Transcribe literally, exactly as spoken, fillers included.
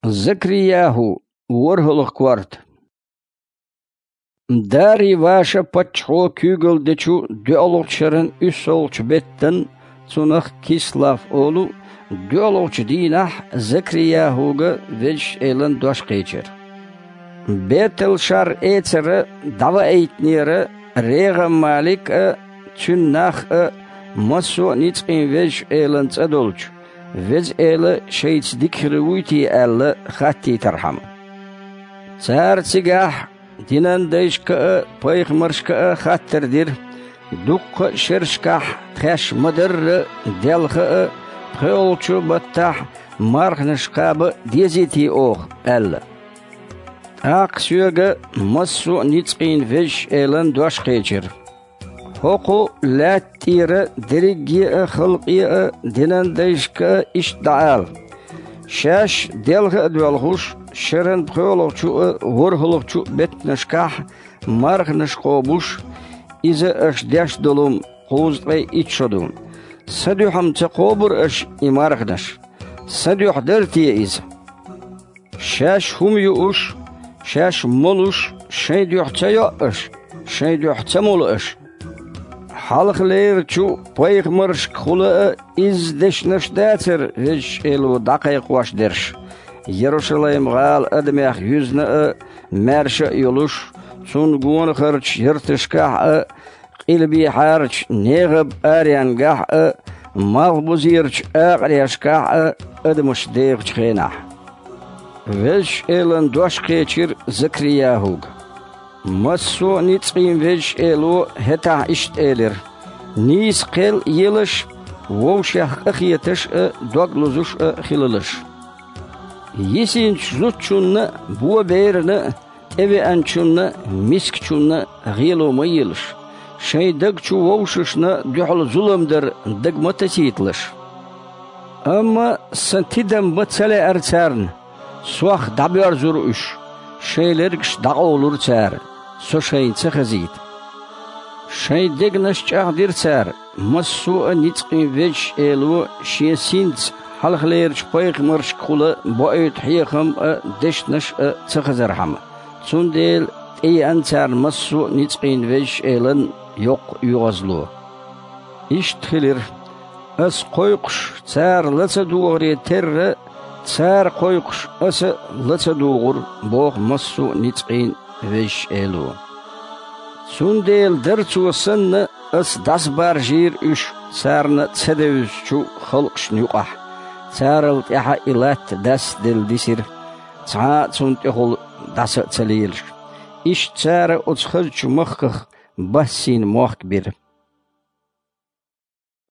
Закрияху ворхолох кварт. Дари ваша пачхо кюгл дечу дуалокчарен үсолч беттен цунах кислав олу дуалокч динах Закрияхуга веч элен дошкечер. Бетел шар эцера дава эйтнера рега малик чуннах масо ницин веч элен цадолч. Вез эле шейц дикхруити эле хатти тархам. Цар цигах динан дейшка пайхмаршка хаттардир дук шершках тхаш мадыр делха пхолчу баттах мархнашкаб дезити ох эле. Ак сюга массу ницин веш элен дошкечер. حقو لاتير درجي خلقي دينان ديشكا اشتعال شاش ديالغ ادوالغوش شرن بخيولغشو ورهلغشو بتنشكاح مارغنشقوبوش إذا اش داش دولوم قوزقي اتشدوم سدوحم تقوبر اش امارغنش سدوح دلتي إذا شاش هم يوش شاش مولوش شيدوح تيوش شيدوح تمولوش حالخ لير شو بايخ مرش خلا إز دش نشداتر هش إلو دقيق واش درش يروشلايم غال أدميخ يزنا مرش يلوش سون قون خرج يرتشكاح قلبي حارج نيغب آريان قاح مغبوزيرج آقريشكاح أدمش ديغ خيناح وش إلن دوش قيتشير زكرياهوغ مسو نيتقين ويش إلو هتا إشت إلر نيس قيل يلش ووشيخ أخيتش دوغلوزوش خلالش يسين زوتشون بو بيرن إبي أنشون مسكشون غيلو ميلش شاي دقشو ووششنا دوحل ظلم در دق متسيتلش أما سنتيدم بتسالي أرتارن سواخ دابيار زروش شايلرقش دقولور تار سو شاين تخزيد شاي دقنش جاغدير تار مسو نيتقين ويش إلو شي سينت حلق ليرش بايق مرش كولا بايت حيخم دشنش تخزرحم سون ديل اي انتار مسو نيتقين ويش إلن يوق يغزلو اشتخلر اس قويقش تار لتدوغري تر تار قويقش اس لتدوغر بوغ مسو نيتقين ويش إلو سون ديل درتو سن اس داس بار جير اش سارنا تسدوز شو خلقش نيقح تارل تيحا إلات داس دل ديسير تعا تون تيخل داس تليلش إش تارا أتخلش مخخ بسين موخ كبير